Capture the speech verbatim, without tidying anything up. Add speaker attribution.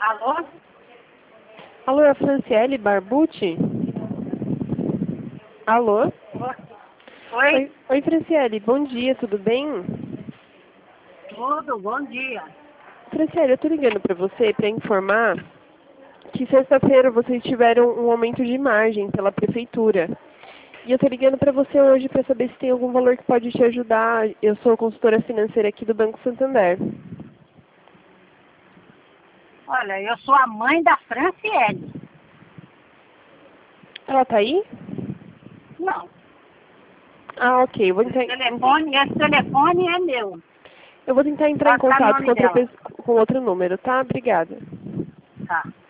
Speaker 1: Alô?
Speaker 2: Alô, é a Franciele Barbucci? Alô?
Speaker 1: Oi?
Speaker 2: Oi, oi, Franciele, bom dia, tudo bem?
Speaker 1: Tudo, bom dia.
Speaker 2: Franciele, eu tô ligando pra você pra informar que sexta-feira vocês tiveram um aumento de margem pela prefeitura. E eu tô ligando pra você hoje pra saber se tem algum valor que pode te ajudar. Eu sou consultora financeira aqui do Banco Santander.
Speaker 1: Olha, eu sou a mãe da Franciele.
Speaker 2: Ela tá aí?
Speaker 1: Não,
Speaker 2: Ah, ok. Eu vou
Speaker 1: esse
Speaker 2: tentar,
Speaker 1: telefone, esse telefone é meu.
Speaker 2: eu vou tentar entrar em
Speaker 1: Passar o
Speaker 2: contato com
Speaker 1: nome
Speaker 2: outra
Speaker 1: dela.
Speaker 2: pessoa, com outro número, tá? Obrigada.
Speaker 1: Tá.